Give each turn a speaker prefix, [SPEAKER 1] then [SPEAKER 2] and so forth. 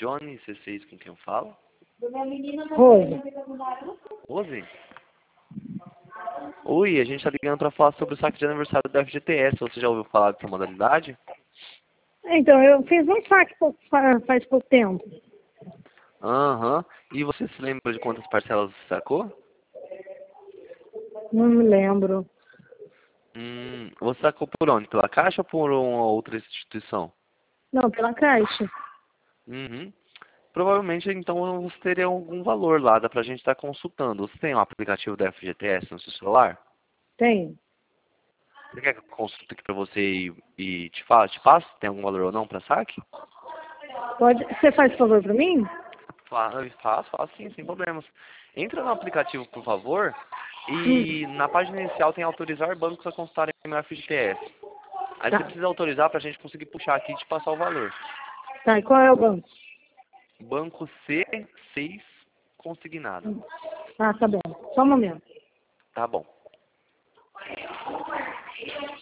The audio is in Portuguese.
[SPEAKER 1] Johnny C6, com quem eu falo?
[SPEAKER 2] Rose.
[SPEAKER 1] Rose? Oi, a gente tá ligando pra falar sobre o saque de aniversário da FGTS. Você já ouviu falar dessa modalidade?
[SPEAKER 2] Então, eu fiz um saque faz pouco tempo.
[SPEAKER 1] Aham. E você se lembra de quantas parcelas você sacou?
[SPEAKER 2] Não me lembro.
[SPEAKER 1] Você sacou por onde? Pela Caixa ou por uma outra instituição?
[SPEAKER 2] Não, pela Caixa.
[SPEAKER 1] Uhum. Provavelmente, então, você teria algum valor lá, dá pra gente estar consultando. Você tem um aplicativo da FGTS no seu celular?
[SPEAKER 2] Tem.
[SPEAKER 1] Você quer que eu consulte aqui pra você e te passo se tem algum valor ou não pra saque?
[SPEAKER 2] Pode. Você faz favor pra mim?
[SPEAKER 1] Faço sim, sem problemas. Entra no aplicativo, por favor, e na página inicial tem autorizar bancos a consultarem meu FGTS. Aí você
[SPEAKER 2] Tá.
[SPEAKER 1] precisa autorizar pra gente conseguir puxar aqui e te passar o valor.
[SPEAKER 2] Tá, e qual é o banco?
[SPEAKER 1] Banco C6 consignado.
[SPEAKER 2] Ah, tá bom. Só um momento.
[SPEAKER 1] Tá bom.